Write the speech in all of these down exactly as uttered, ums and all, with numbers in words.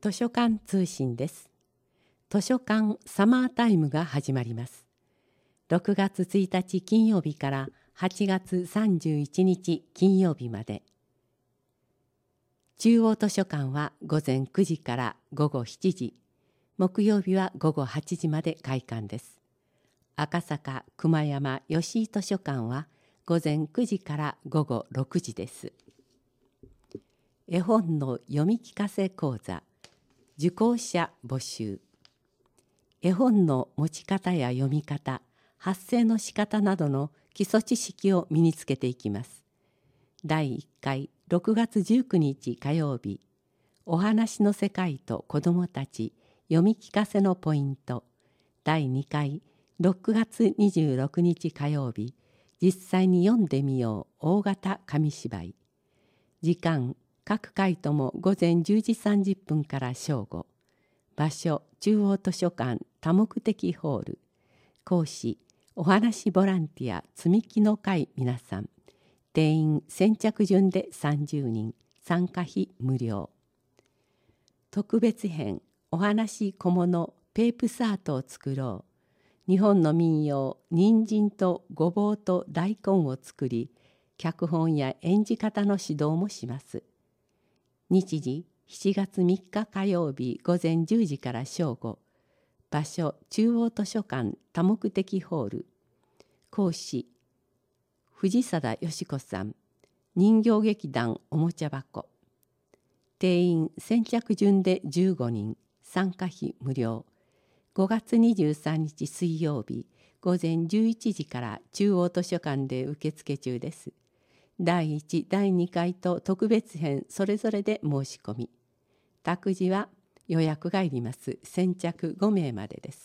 図書館通信です。図書館サマータイムが始まります。ろくがつついたち金曜日からはちがつさんじゅういちにち金曜日まで。中央図書館はごぜんくじからごごしちじ、木曜日はごごはちじまで開館です。赤坂熊山吉井図書館はごぜんくじからごごろくじです。絵本の読み聞かせ講座、受講者募集。絵本の持ち方や読み方、発声の仕方などの基礎知識を身につけていきます。だいいっかいろくがつじゅうくにち火曜日、お話の世界と子どもたち読み聞かせのポイント。だいにかいろくがつにじゅうろくにち火曜日、実際に読んでみよう大型紙芝居。時間、各回ともごぜんじゅうじさんじゅっぷんから正午。場所、中央図書館多目的ホール。講師、お話ボランティア積み木の会皆さん。定員先着順でさんじゅうにん、参加費無料。特別編、お話小物ペープサートを作ろう。日本の民謡、人参とごぼうと大根を作り、脚本や演じ方の指導もします。日時、しちがつみっか火曜日ごぜんじゅうじから正午。場所、中央図書館多目的ホール。講師、藤貞よし子さん。人形劇団おもちゃ箱。定員先着順でじゅうごにん、参加費無料。ごがつにじゅうさんにち水曜日ごぜんじゅういちじから中央図書館で受付中です。だいいち、だいにかいと特別編それぞれで申し込み。託児は予約がいります。先着ごめいまでです。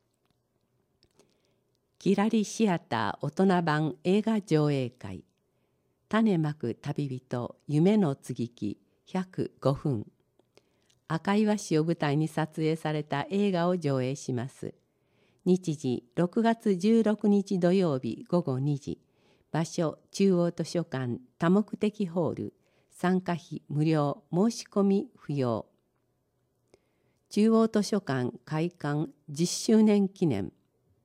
キラリシアター大人版映画上映会。種まく旅人夢の接ぎ木ひゃくごふん。赤岩市を舞台に撮影された映画を上映します。日時ろくがつじゅうろくにち土曜日ごごにじ。場所、中央図書館多目的ホール。参加費無料、申し込み不要。中央図書館開館じゅっしゅうねん記念。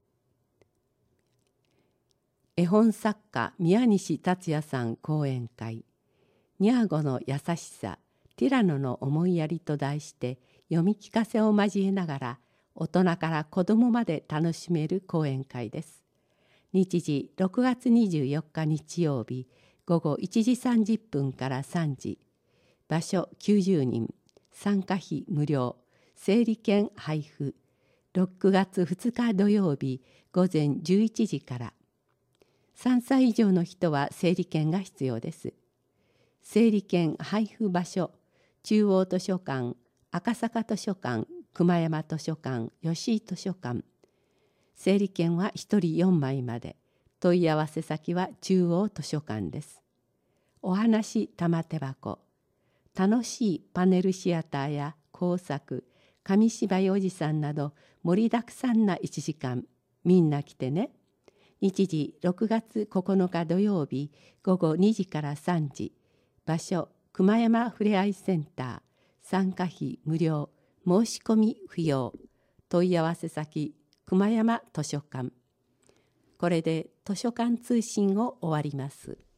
絵本作家宮西達也さん講演会。ニャーゴの優しさ、ティラノの思いやりと題して読み聞かせを交えながら大人から子どもまで楽しめる講演会です。日時ろくがつにじゅうよっか日曜日ごごいちじさんじゅっぷんからさんじ。場所きゅうじゅうにん、参加費無料。整理券配布。ろくがつふつか土曜日ごぜんじゅういちじから。さんさい以上の人は整理券が必要です。整理券配布場所、中央図書館、赤坂図書館、熊山図書館、吉井図書館。整理券はひとりよんまいまで。問い合わせ先は中央図書館です。お話玉手箱。楽しいパネルシアターや工作、紙芝居おじさんなど盛りだくさんないちじかん。みんな来てね。日時ろくがつここのか土曜日ごごにじからさんじ。場所、熊山ふれあいセンター。参加費無料。申し込み不要。問い合わせ先、熊山図書館。これで図書館通信を終わります。